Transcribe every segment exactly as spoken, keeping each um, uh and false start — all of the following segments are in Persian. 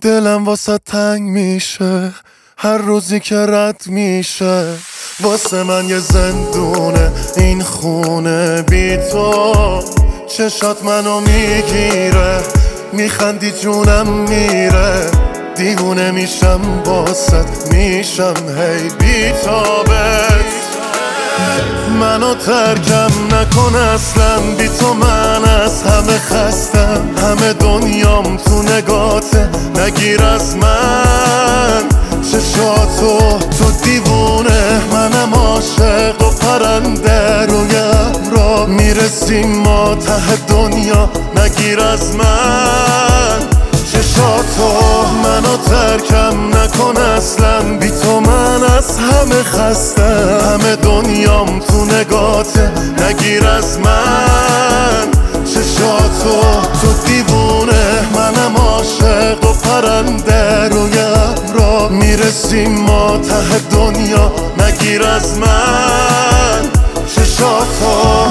دلم واسه تنگ میشه هر روزی که رد میشه. واسه من یه زندونه این خونه بی تو. چشات منو میگیره میخندی جونم میره. دیوونه میشم باست میشم هی بی تابت. منو ترکم نکن اصلا بی تو من از همه خستم. همه دنیام تو نگاته نگیر از من چشاتو. تو دیوونه منم عاشق و پرنده روی ابرا میرسیم ما ته دنیا نگیر از من چشاتو. منو ترکم نکن اصلا بی تو من از همه خستم. همه دنیام تو نگاته نگیر از من چشاتو. تو دیوونه منم عاشق و پرنده روی ابرا میرسیم ما ته دنیا نگیر از من چشاتو.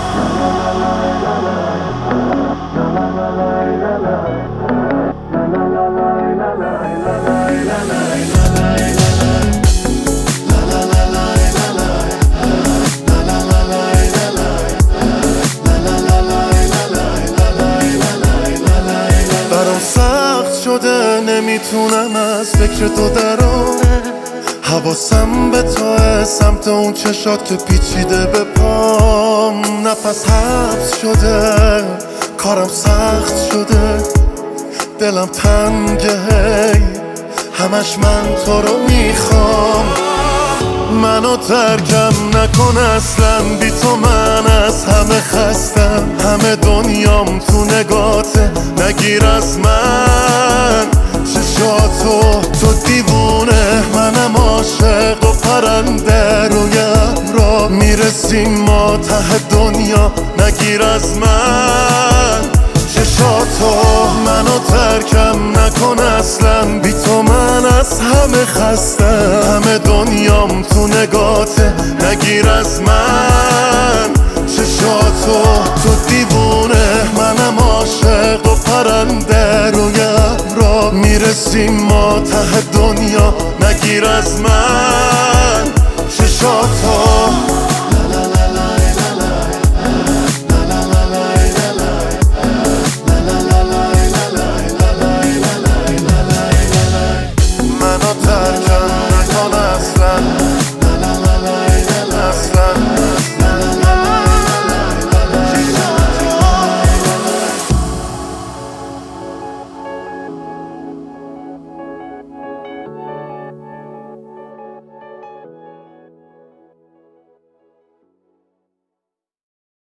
شده نمیتونم از فکر تو درام. حواسم به توه سمت اون چشات که پیچیده به پام. نفس حبس شده کارم سخت شده دلم تنگه هی همش من تو رو میخوام. منو ترکم نکن اصلا بی تو من از همه خستم. همه دنیام تو نگاته نگیر از من چشاتو. تو دیوونه منم عاشق و پرنده روی ابرا میرسیم ما ته دنیا نگیر از من چشاتو. منو ترکم نکن اصلا بی تو من از همه خستم. همه دنیام تو نگاته نگیر از من چشاتو. تو دیوونه منم عاشق و پرنده روی ابرا میرسیم ما ته دنیا نگیر از من چشاتو.